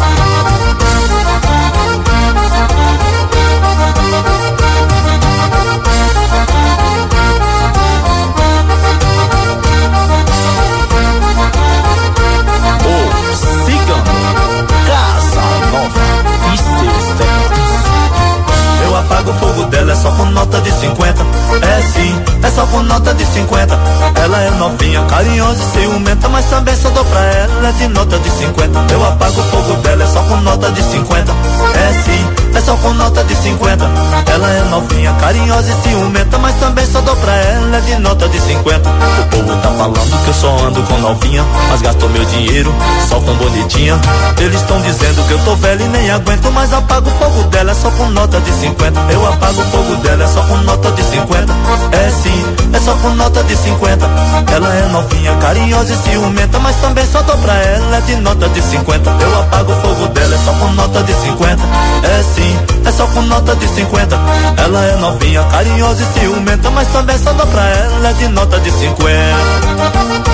Apaga o fogo dela é só com nota de cinquenta. É sim, é só com nota de cinquenta. Ela é novinha, carinhosa e ciumenta, mas também só dou pra ela de nota de cinquenta. Eu apago o fogo dela é só com nota de cinquenta. É sim, é só com nota de cinquenta. Ela é novinha, carinhosa e ciumenta, mas também só dou pra ela de nota de cinquenta. O povo tá falando que eu só ando com novinha, mas gasto meu dinheiro só com bonitinha. Eles estão dizendo que eu tô velho e nem aguento, mas apago o fogo dela é só com nota de cinquenta. Eu apago o fogo dela é só com nota de cinquenta. É sim, é só com nota de cinquenta. Ela é novinha, carinhosa e ciumenta, mas também só dou pra ela de nota de cinquenta. Eu apago o fogo dela é só com nota de cinquenta. É sim, é só com nota de cinquenta. Ela é novinha, carinhosa e ciumenta, mas também só dou pra ela de nota de cinquenta.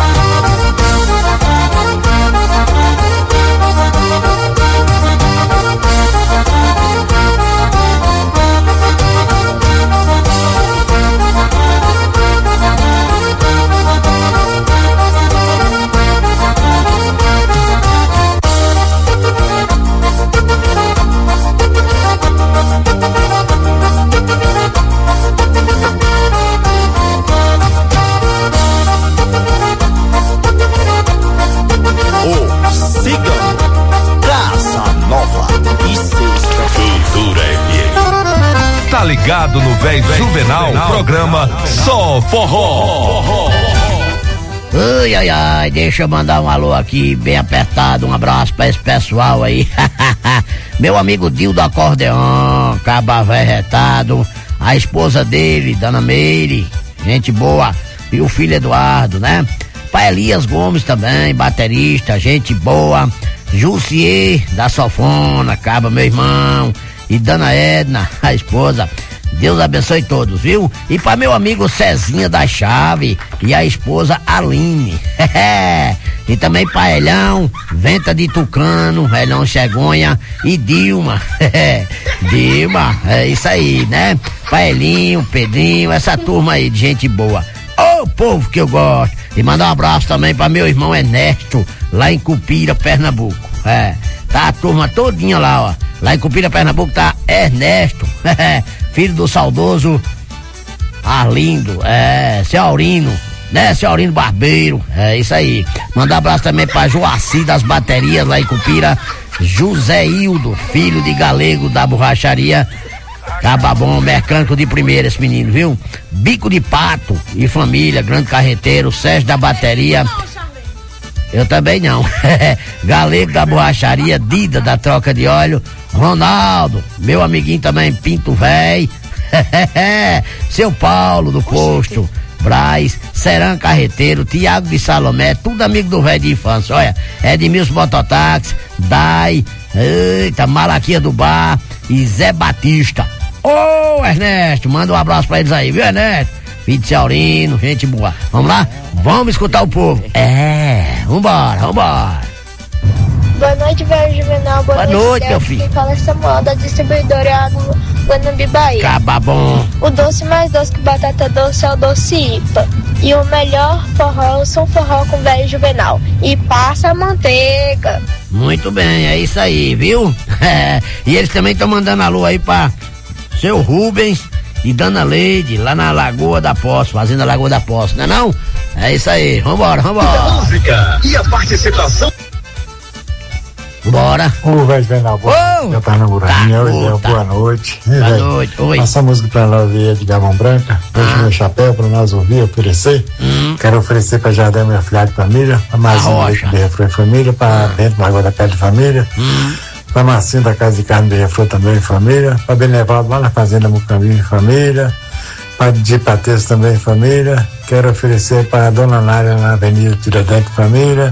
Tá ligado no Véi Juvenal, Juvenal, programa Só Forró. Ai, ai, ai, deixa eu mandar um alô aqui, bem apertado, um abraço pra esse pessoal aí. Meu amigo Dil do Acordeon, caba véi retado, a esposa dele, Dona Meire, gente boa, e o filho Eduardo, né? Pai Elias Gomes também, baterista, gente boa, Jussier da Sofona, caba meu irmão, e Dona Edna, a esposa. Deus abençoe todos, viu? E para meu amigo Cezinha da Chave e a esposa Aline. E também para Elhão, Venta de Tucano, Elhão Chegonha e Dilma. Dilma, é isso aí, né? Paelinho, Pedrinho, essa turma aí de gente boa. Ô, oh, povo que eu gosto. E mandar um abraço também para meu irmão Ernesto, lá em Cupira, Pernambuco. É, tá a turma todinha lá, ó. Lá em Cupira, Pernambuco tá Ernesto, filho do saudoso Arlindo, é, seu Aurino, né, seu Aurino Barbeiro, é isso aí. Mandar um abraço também pra Joaci das Baterias, lá em Cupira, José Hildo, filho de Galego da Borracharia, Cababom, mecânico de primeira esse menino, viu? Bico de Pato e família, Grande Carreteiro, Sérgio da Bateria. Eu também não. Galego da Borracharia, Dida da Troca de Óleo, Ronaldo, meu amiguinho também, Pinto Véi, seu Paulo do Posto, Braz, Seran Carreteiro, Tiago de Salomé, tudo amigo do velho de infância. Olha, Edmilson Mototáxi, Dai, eita, Malaquia do Bar e Zé Batista. Ô, oh, Ernesto, manda um abraço pra eles aí, viu, Ernesto? Filho de Ciaurino, gente boa. Vamos lá? Vamos escutar o povo. É, vambora, vambora. Boa noite, velho Juvenal. Boa, Boa noite, noite meu filho. Quem fala é Samuel, da distribuidora do Guanambi, Bahia. Caba bom. O doce mais doce que batata doce é o doce I P A. E o melhor forró é um forró com velho Juvenal. E passa a manteiga. Muito bem, é isso aí, viu? E eles também estão mandando alô aí pra seu Rubens e Dona Leide, lá na Lagoa da Poço, Fazenda Lagoa da Poço, não é não? É isso aí, vambora, vambora. A música e a participação. Bora. Ô, velho, vem na boa. Oh, já tá namorando. Oi, boa noite. Boa véio, noite. Oi. Essa música pra nós ouvir de Gabão Branca. Hoje ah. meu chapéu pra nós ouvir, oferecer. Hum. Quero oferecer pra Jardim, minha filha de família. Pra Marcinha de Refrão de Família. Pra ah. Bento Margot da Pé de Família. Hum. Pra Marcinha da Casa de Carne de Refrão também família. Pra Benevaldo lá na Fazenda Mucambinho família. Pra Didi Pates também família. Quero oferecer pra Dona Nária na Avenida Tiradentes família.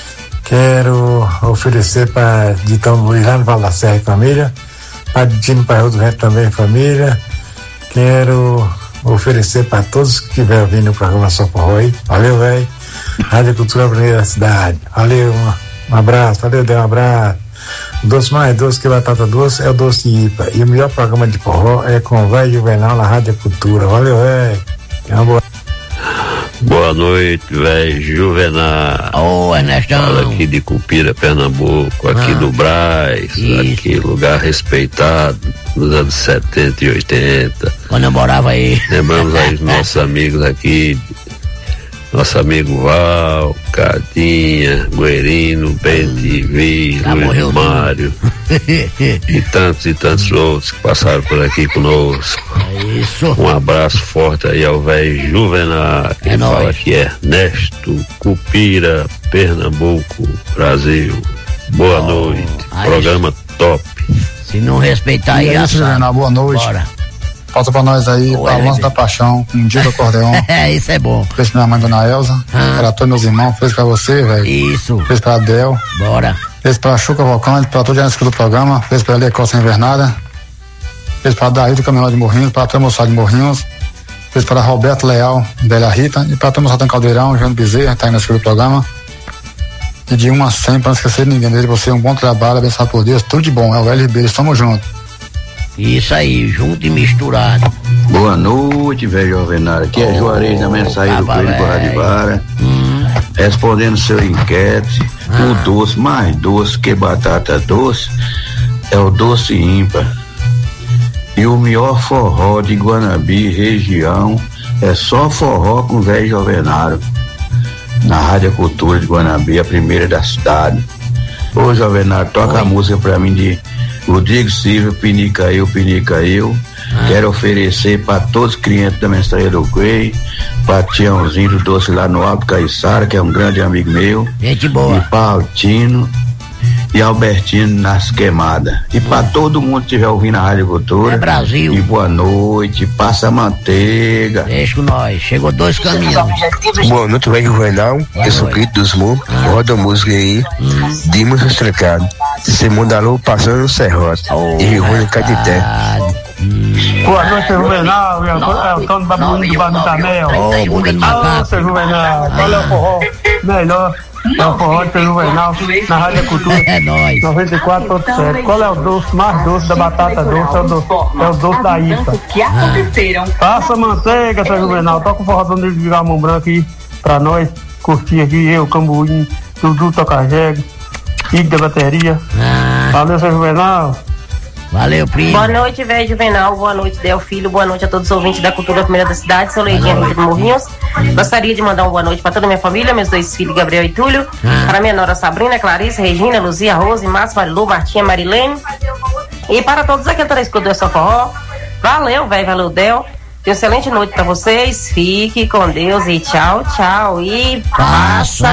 Quero oferecer para Ditão Luiz lá no Val da Serra família, para Dino Pairro do Vento também família. Quero oferecer para todos que estiverem ouvindo o programa Só Forró aí. Valeu, velho. Rádio Cultura Primeira da Cidade. Valeu, um, um abraço, valeu, dê um abraço. O doce mais doce que batata doce é o doce Ipa. E o melhor programa de forró é com o velho Juvenal na Rádio Cultura. Valeu, velho. Uma boa. Boa noite, velho Juvenal. Ô, Ernestão. Fala aqui de Cupira, Pernambuco, aqui ah, do Brás, isso. Aqui lugar respeitado nos anos setenta e oitenta. Quando eu morava aí. Lembramos aí os nossos amigos aqui, nosso amigo Val, Cadinha, Guerino, Bente, Vi, tá Luiz Mário e tantos e tantos outros que passaram por aqui conosco. É isso. Um abraço forte aí ao velho Juvenal, que é fala que é Ernesto, Cupira, Pernambuco, Brasil. Boa oh, noite, programa isso. Top. Se não respeitar aí, aí Juvenal, boa noite. Bora. Falta pra nós aí, o Avanço da Paixão, um dia do acordeão. É, isso é bom. Fez pra minha mãe, Dona Elza, ah. para todos meus irmãos, fez pra você, velho. Isso. Fez pra Adel. Bora. Fez pra Chuca Volcante, pra todos os do programa, fez pra Elia Costa Invernada, fez pra Daí do Caminhão de Morrinhos, pra toda a moçada de Morrinhos, fez pra Roberto Leal, Bela Rita, e pra toda a moçada em Caldeirão, João Bezerra, tá aí na do programa. E de uma a cem, pra não esquecer de ninguém, desejo você um bom trabalho, abençoado por Deus, tudo de bom, é o L B, estamos juntos. Isso aí, junto e misturado. Boa noite, velho Juvenal. Aqui é oh, Juarez da Mensagem do Coelho do Radibara. Hum. Respondendo seu enquete, ah. o doce mais doce que batata doce é o doce ímpar. E o melhor forró de Guanabi, região, é só forró com velho Juvenal. Na Rádio Cultura de Guanabi, a primeira da cidade. Ô Juvenal, toca Oi. a música pra mim de Rodrigo Silva, Pinica eu, Pinica eu. Ah. Quero oferecer para todos os clientes da Mensageira do Coelho, para Tiãozinho do Doce lá no Alto Caiçara, que é um grande amigo meu. Gente boa. E para Altino e Albertino nas queimadas. E para todo mundo que estiver ouvindo a Rádio Cultura. É Brasil. E boa noite, passa manteiga. Deixa com nós, chegou dois caminhões. Boa noite, velho Juvenal. Eu sou o Crito dos Mu. Ah. Roda a música aí. Hum. Dimos os trecados. Se mudalou passando no Serrote. Oh, e Rui Catité. Hum. Boa noite, seu Juvenal. É o Tony Babuinho do Barbitamel. Ô, bunda de macaco. Seu Juvenal, qual é o forró melhor? É o forró do seu Juvenal na Rádio Cultura. É nóis. noventa e quatro ponto sete. Qual é o doce mais doce da batata doce? É o doce, é o doce da Ipa. Que aconteceram. Passa manteiga, seu Juvenal. Toca o forró do Nilo de Gamão Branco aí pra nós curtir aqui. Eu, Cambuinho, Dudu Tocajegue, Igor da bateria. Ah. Valeu, seu Juvenal. Valeu, primo. Boa noite, velho Juvenal. Boa noite, Del Filho. Boa noite a todos os ouvintes da Cultura Primeira da Cidade. Sou Leidinha Rita de Morrinhos. Gostaria de mandar uma boa noite para toda a minha família, meus dois filhos, Gabriel e Túlio. Ah. Para minha nora Sabrina, Clarice, Regina, Luzia, Rose, Márcio, Marilu, Martinha, Marilene. E para todos aqueles que escutam essa forró. Valeu, velho. Valeu, Del. Uma excelente noite para vocês. Fique com Deus e tchau, tchau. E passa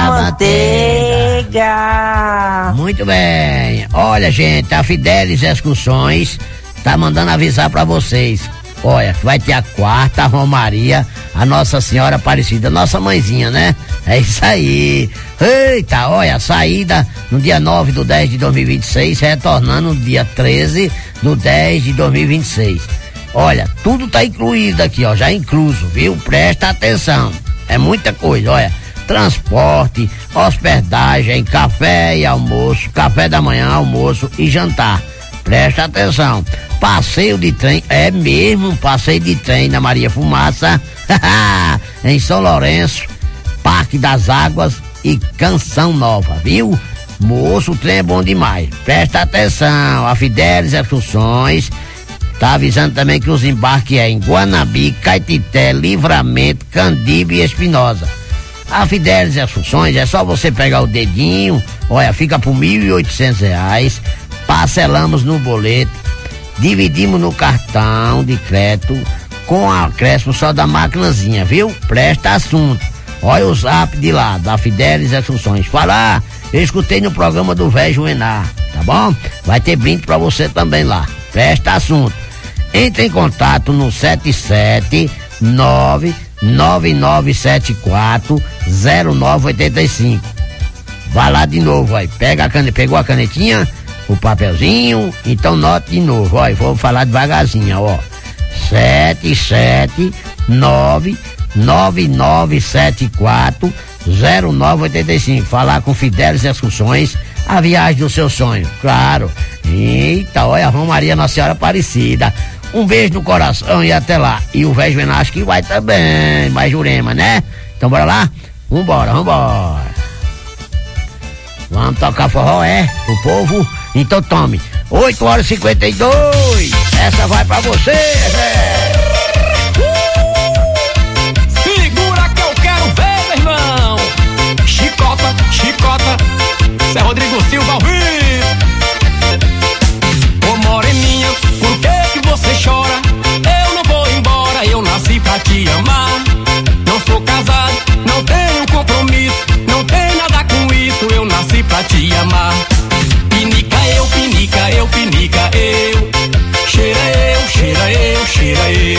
manteiga. Muito bem. Olha, gente, a Fidelis Excursões tá mandando avisar para vocês. Olha, vai ter a quarta Romaria, a Nossa Senhora Aparecida, nossa mãezinha, né? É isso aí. Eita, olha, a saída no dia nove do dez de dois mil e vinte e seis, retornando no dia treze do dez de dois mil e vinte e seis. Olha, tudo tá incluído aqui, ó, já incluso, viu? Presta atenção, é muita coisa, olha, transporte, hospedagem, café e almoço, café da manhã, almoço e jantar. Presta atenção, passeio de trem, é mesmo um passeio de trem na Maria Fumaça, em São Lourenço, Parque das Águas e Canção Nova, viu? Moço, o trem é bom demais, presta atenção, a Fidelis Excursões tá avisando também que os embarques é em Guanabi, Caetité, Livramento, Candibe e Espinosa. A Fidelis Excursões, é só você pegar o dedinho, olha, fica por mil e oitocentos reais, parcelamos no boleto, dividimos no cartão de crédito, com acréscimo só da maquinazinha, viu? Presta assunto. Olha o zap de lá, da Fidelis Excursões. Fala, eu escutei no programa do Velho Juvenar, tá bom? Vai ter brinde pra você também lá. Presta assunto. Entre em contato no sete sete nove nove nove sete quatro zero nove oito cinco. Vai lá de novo, vai. Pega a caneta, pegou a canetinha, o papelzinho, então note de novo, ó. Vou falar devagarzinho, ó. sete sete nove nove nove sete quatro zero nove oito cinco. Falar com Fidelis Excursões, a viagem do seu sonho, claro. Eita, olha a Romaria Nossa Senhora Aparecida. Um beijo no coração e até lá. E o Velho Juvenal acho que vai também, mais Jurema, né? Então bora lá? Vambora, vambora. Vamos tocar forró, é? O povo? Então tome. oito horas e cinquenta e dois. Essa vai pra você, Zé. Segura que eu quero ver, meu irmão. Chicota, chicota. Zé Rodrigo Silva ao vivo. Ô moreninha, por que que você chora? Eu não vou embora, eu nasci pra te amar. Não sou casado, não tenho compromisso, não tem nada com isso, eu nasci pra te amar. Pinica eu, pinica eu, pinica eu. Cheira eu, cheira eu, cheira eu.